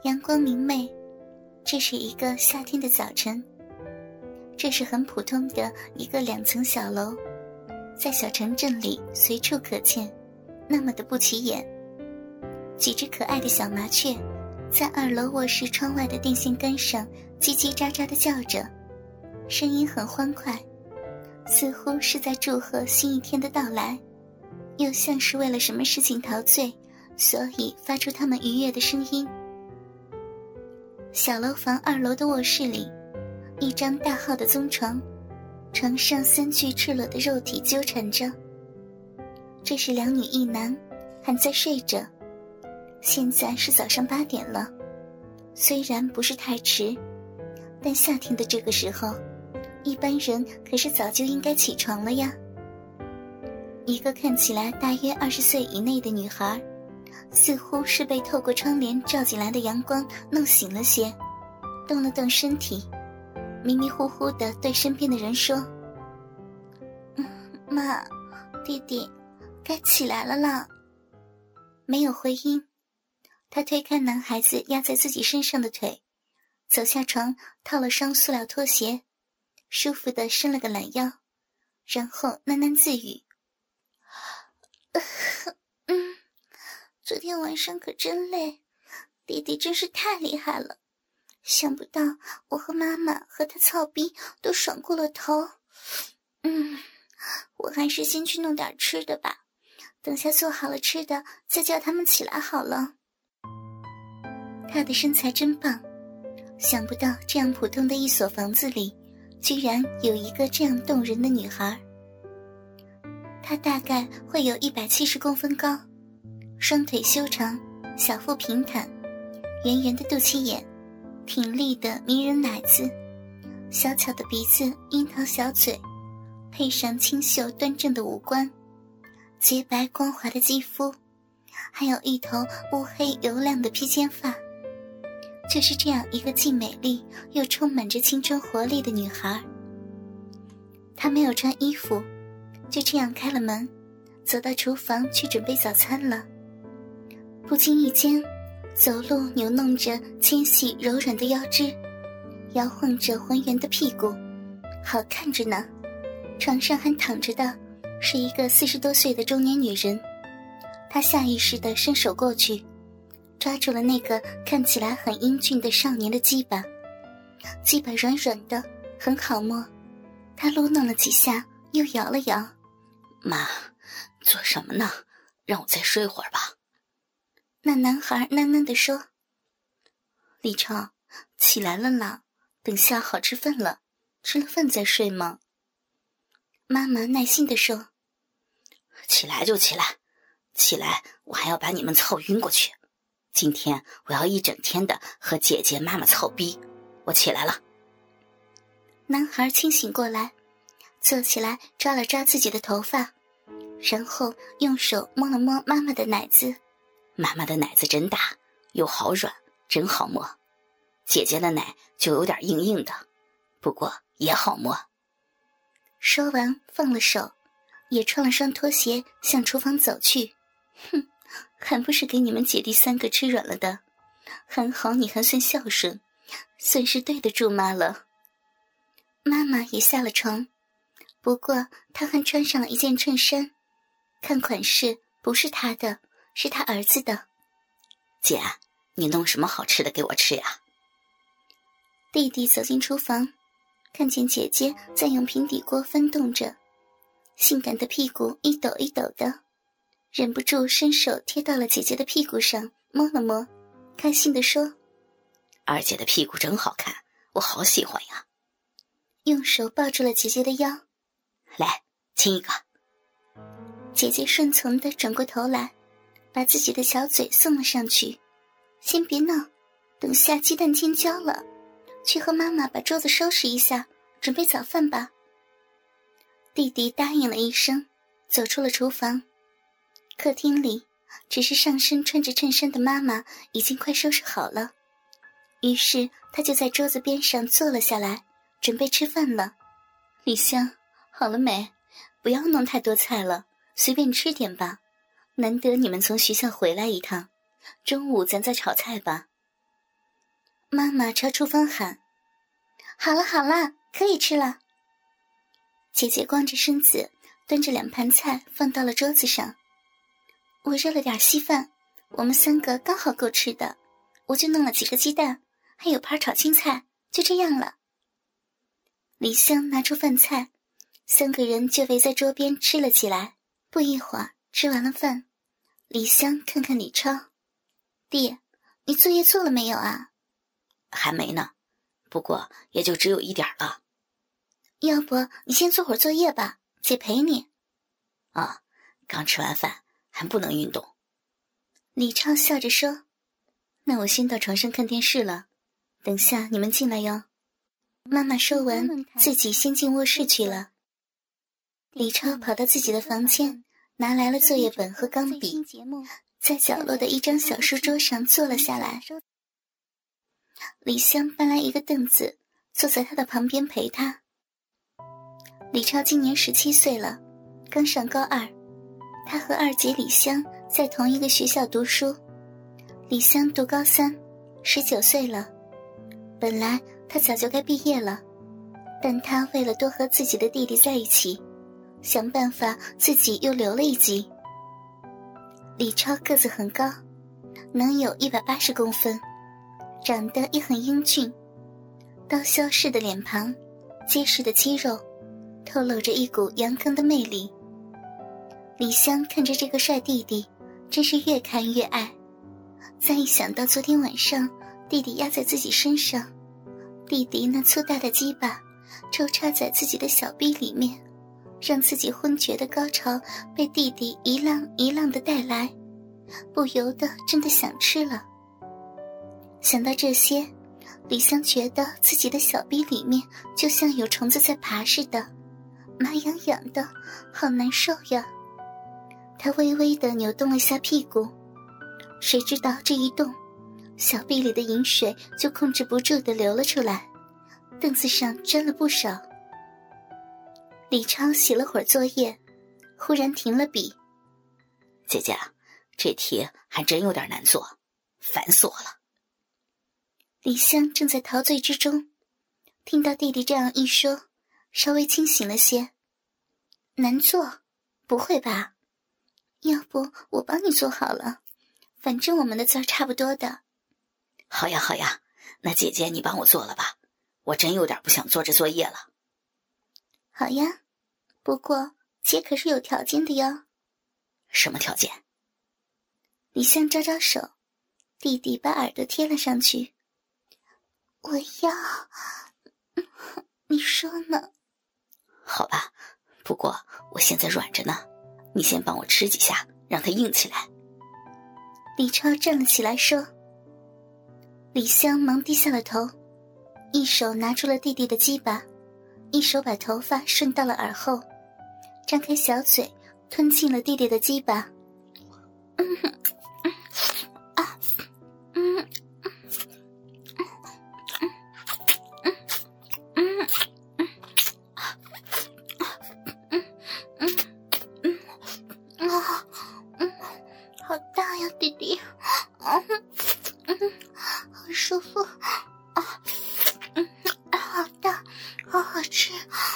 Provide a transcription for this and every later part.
阳光明媚，这是一个夏天的早晨。这是很普通的一个2层小楼，在小城镇里随处可见，那么的不起眼。几只可爱的小麻雀在2楼卧室窗外的电线杆上叽叽喳喳地叫着，声音很欢快，似乎是在祝贺新一天的到来，又像是为了什么事情陶醉，所以发出它们愉悦的声音。小楼房2楼的卧室里，一张大号的棕床，床上3具赤裸的肉体纠缠着。这是2女1男，还在睡着。现在是早上8点了，虽然不是太迟，但夏天的这个时候，一般人可是早就应该起床了呀。一个看起来大约20岁以内的女孩，似乎是被透过窗帘照进来的阳光弄醒了些，动了动身体，迷迷糊糊地对身边的人说：妈，弟弟该起来了啦。没有回音，他推开男孩子压在自己身上的腿，走下床，套了双塑料拖鞋，舒服地伸了个懒腰，然后喃喃自语：昨天晚上可真累，弟弟真是太厉害了，想不到我和妈妈和他操逼都爽过了头。我还是先去弄点吃的吧，等下做好了吃的再叫他们起来好了。他的身材真棒，想不到这样普通的一所房子里，居然有一个这样动人的女孩。她大概会有170公分高，双腿修长，小腹平坦，圆圆的肚脐眼，挺立的迷人奶子，小巧的鼻子，樱桃小嘴，配上清秀端正的五官，洁白光滑的肌肤，还有一头乌黑油亮的披肩发。就是这样一个既美丽又充满着青春活力的女孩。她没有穿衣服，就这样开了门，走到厨房去准备早餐了。不经意间，走路扭弄着纤细柔软的腰肢，摇晃着浑圆的屁股，好看着呢。床上还躺着的是一个40多岁的中年女人，她下意识地伸手过去，抓住了那个看起来很英俊的少年的鸡巴，鸡巴软软的，很好摸。她撸弄了几下，又摇了摇。 妈，做什么呢？让我再睡会儿吧。 那男孩喃喃地说： 李超，起来了啦，等下好吃饭了，吃了饭再睡吗？ 妈妈耐心地说： 起来就起来，起来我还要把你们操晕过去。今天我要一整天的和姐姐妈妈操逼，我起来了。 男孩清醒过来，坐起来抓了抓自己的头发，然后用手摸了摸妈妈的奶子。 妈妈的奶子真大，又好软，真好摸。姐姐的奶就有点硬硬的，不过也好摸。 说完放了手，也穿了双拖鞋向厨房走去。还不是给你们姐弟3个吃软了的，还好你还算孝顺，算是对得住妈了。妈妈也下了床，不过她还穿上了一件衬衫，看款式不是她的，是她儿子的。 姐，你弄什么好吃的给我吃呀？ 弟弟走进厨房，看见姐姐在用平底锅翻动着，性感的屁股一抖一抖的，忍不住伸手贴到了姐姐的屁股上，摸了摸，开心地说： 二姐的屁股真好看，我好喜欢呀。 用手抱住了姐姐的腰， 来，亲一个。 姐姐顺从地转过头来，把自己的小嘴送了上去。先别闹，等下鸡蛋尖焦了，去和妈妈把桌子收拾一下，准备早饭吧。弟弟答应了一声，走出了厨房。客厅里，只是上身穿着衬衫的妈妈已经快收拾好了，于是她就在桌子边上坐了下来，准备吃饭了。李香，好了没？不要弄太多菜了，随便吃点吧。难得你们从学校回来一趟，中午咱再炒菜吧。 妈妈朝厨房喊：“好了好了，可以吃了。”姐姐光着身子端着2盘菜放到了桌子上。我热了点稀饭，我们3个刚好够吃的，我就弄了几个鸡蛋，还有盘炒青菜，就这样了。李湘拿出饭菜，3个人就围在桌边吃了起来。不一会儿吃完了饭，李湘看看李超：“弟，你作业做了没有啊？”“ 还没呢，不过也就只有1点了。”“ 要不你先做会儿作业吧，姐陪你。”“ 啊，刚吃完饭还不能运动。” 李超笑着说：“那我先到床上看电视了，等下你们进来哟。”妈妈说完，自己先进卧室去了。李超跑到自己的房间，拿来了作业本和钢笔，在角落的一张小书桌上坐了下来。李湘搬来一个凳子，坐在他的旁边陪他。李超今年17岁了，刚上高2，他和二姐李湘在同一个学校读书。李湘读高3，19岁了。本来他早就该毕业了，但他为了多和自己的弟弟在一起，想办法自己又留了1级。李超个子很高，能有180公分，长得也很英俊，刀削似的脸庞，结实的肌肉，透露着一股阳刚的魅力。李湘看着这个帅弟弟，真是越看越爱。再一想到昨天晚上弟弟压在自己身上，弟弟那粗大的鸡巴抽插在自己的小臂里面，让自己昏厥的高潮被弟弟一浪一浪地带来，不由得真的想吃了。想到这些，李湘觉得自己的小臂里面就像有虫子在爬似的，麻痒痒的，好难受呀。他微微地扭动了下屁股，谁知道这一动，小臂里的饮水就控制不住地流了出来，凳子上沾了不少。李超写了会儿作业，忽然停了笔：“ 姐姐，这题还真有点难做，烦死我了。” 李湘正在陶醉之中，听到弟弟这样一说，稍微清醒了些。“难做？不会吧？要不我帮你做好了，反正我们的字儿差不多的。”“ 好呀好呀，那姐姐你帮我做了吧，我真有点不想做这作业了。”“ 好呀，不过姐可是有条件的哟。”“ 什么条件？” 李湘招招手，弟弟把耳朵贴了上去。“我要……你说呢？”“ 好吧，不过我现在软着呢，你先帮我吃几下，让它硬起来。” 李超站了起来说。李湘忙低下了头，一手拿出了弟弟的鸡巴，一手把头发顺到了耳后，张开小嘴吞进了弟弟的鸡巴。好大呀，弟弟，好舒服啊，好大，好好吃，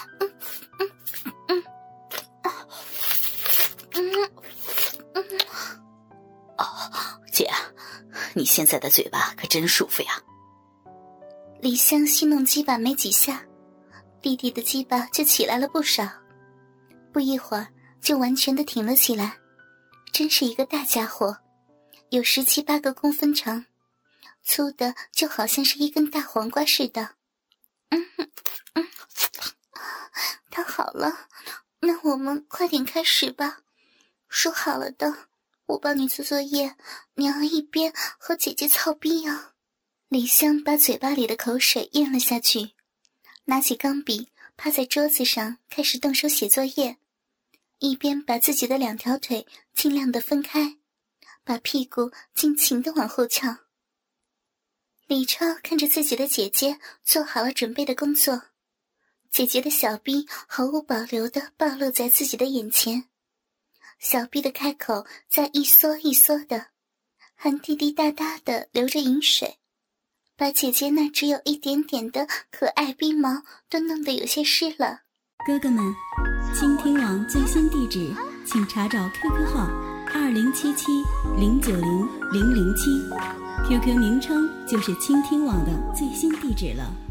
姐，你现在的嘴巴可真舒服呀。” 李湘戏弄鸡巴没几下，弟弟的鸡巴就起来了不少，不一会儿就完全的挺了起来，真是一个大家伙，有17、18个公分长，粗的就好像是一根大黄瓜似的。太好了，那我们快点开始吧。说好了的，我帮你做作业，你要一边和姐姐操逼啊。李湘把嘴巴里的口水咽了下去，拿起钢笔趴在桌子上开始动手写作业，一边把自己的2条腿尽量的分开，把屁股尽情的往后翘。李超看着自己的姐姐做好了准备的工作，姐姐的小臂毫无保留地暴露在自己的眼前，小臂的开口在一缩一缩的，还滴滴答答地流着饮水， 把姐姐那只有一点点的可爱逼毛都弄得有些湿了。 哥哥们，倾听网最新地址请查找 QQ 号2077090007，QQ 名称就是倾听网的最新地址了。